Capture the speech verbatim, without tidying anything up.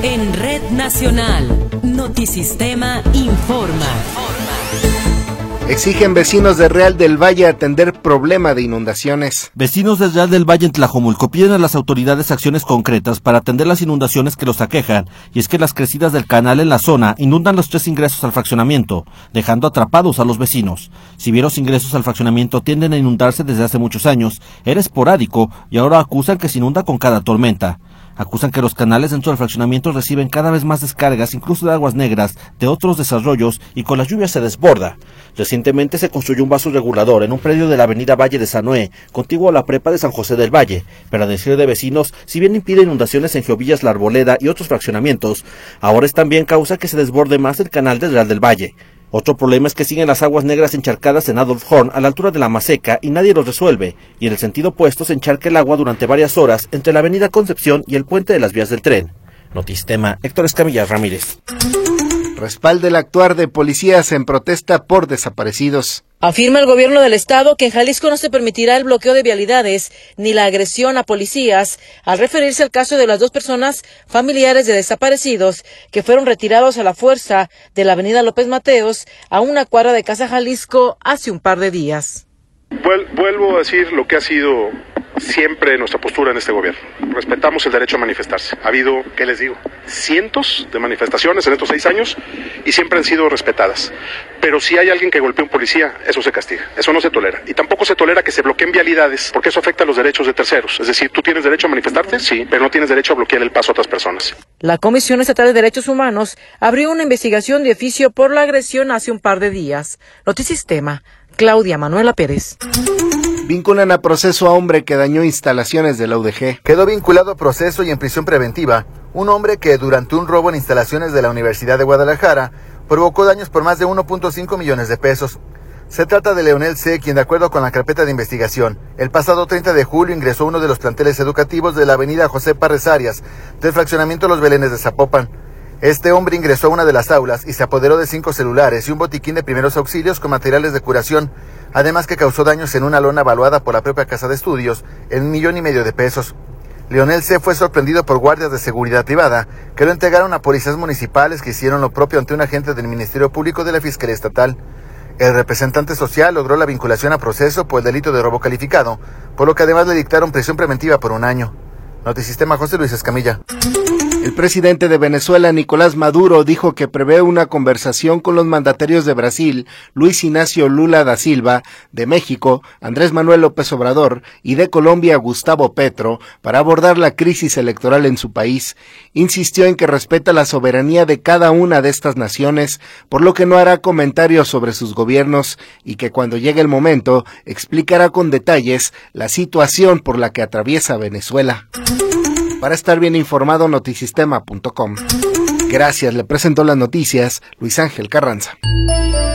En Red Nacional, Notisistema informa. Exigen vecinos de Real del Valle atender problema de inundaciones. Vecinos de Real del Valle en Tlajomulco piden a las autoridades acciones concretas para atender las inundaciones que los aquejan, y es que las crecidas del canal en la zona inundan los tres ingresos al fraccionamiento, dejando atrapados a los vecinos. Si bien los ingresos al fraccionamiento tienden a inundarse desde hace muchos años, era esporádico y ahora acusan que se inunda con cada tormenta. Acusan que los canales dentro del fraccionamiento reciben cada vez más descargas, incluso de aguas negras, de otros desarrollos, y con las lluvias se desborda. Recientemente se construyó un vaso regulador en un predio de la avenida Valle de San Noé, contiguo a la prepa de San José del Valle, pero a decir de vecinos, si bien impide inundaciones en Giovillas, La Arboleda y otros fraccionamientos, ahora es también causa que se desborde más el canal de Real del Valle. Otro problema es que siguen las aguas negras encharcadas en Adolf Horn a la altura de la Maseca y nadie los resuelve, y en el sentido opuesto se encharca el agua durante varias horas entre la avenida Concepción y el puente de las vías del tren. Notisistema, Héctor Escamilla Ramírez. Respalda el actuar de policías en protesta por desaparecidos. Afirma el gobierno del estado que en Jalisco no se permitirá el bloqueo de vialidades ni la agresión a policías, al referirse al caso de las dos personas familiares de desaparecidos que fueron retirados a la fuerza de la avenida López Mateos a una cuadra de Casa Jalisco hace un par de días. Vuelvo a decir lo que ha sido siempre nuestra postura en este gobierno. Respetamos el derecho a manifestarse. Ha habido, ¿qué les digo?, cientos de manifestaciones en estos seis años y siempre han sido respetadas. Pero si hay alguien que golpea a un policía, eso se castiga. Eso no se tolera. Y tampoco se tolera que se bloqueen vialidades, porque eso afecta a los derechos de terceros. Es decir, ¿tú tienes derecho a manifestarte? Sí, pero no tienes derecho a bloquear el paso a otras personas. La Comisión Estatal de Derechos Humanos abrió una investigación de oficio por la agresión hace un par de días. Notisistema, Claudia Manuela Pérez. Vinculan a proceso a hombre que dañó instalaciones de la U D G. Quedó vinculado a proceso y en prisión preventiva un hombre que durante un robo en instalaciones de la Universidad de Guadalajara provocó daños por más de uno punto cinco millones de pesos. Se trata de Leonel C., quien de acuerdo con la carpeta de investigación, el pasado treinta de julio ingresó a uno de los planteles educativos de la avenida José Parres Arias, del fraccionamiento Los Belenes de Zapopan. Este hombre ingresó a una de las aulas y se apoderó de cinco celulares y un botiquín de primeros auxilios con materiales de curación, además que causó daños en una lona evaluada por la propia casa de estudios en un millón y medio de pesos. Leonel C. fue sorprendido por guardias de seguridad privada que lo entregaron a policías municipales que hicieron lo propio ante un agente del Ministerio Público de la Fiscalía Estatal. El representante social logró la vinculación a proceso por el delito de robo calificado, por lo que además le dictaron prisión preventiva por un año. Notisistema, José Luis Escamilla. El presidente de Venezuela, Nicolás Maduro, dijo que prevé una conversación con los mandatarios de Brasil, Luis Ignacio Lula da Silva, de México, Andrés Manuel López Obrador, y de Colombia, Gustavo Petro, para abordar la crisis electoral en su país. Insistió en que respeta la soberanía de cada una de estas naciones, por lo que no hará comentarios sobre sus gobiernos y que cuando llegue el momento explicará con detalles la situación por la que atraviesa Venezuela. Para estar bien informado, notisistema punto com. Gracias, le presentó las noticias Luis Ángel Carranza.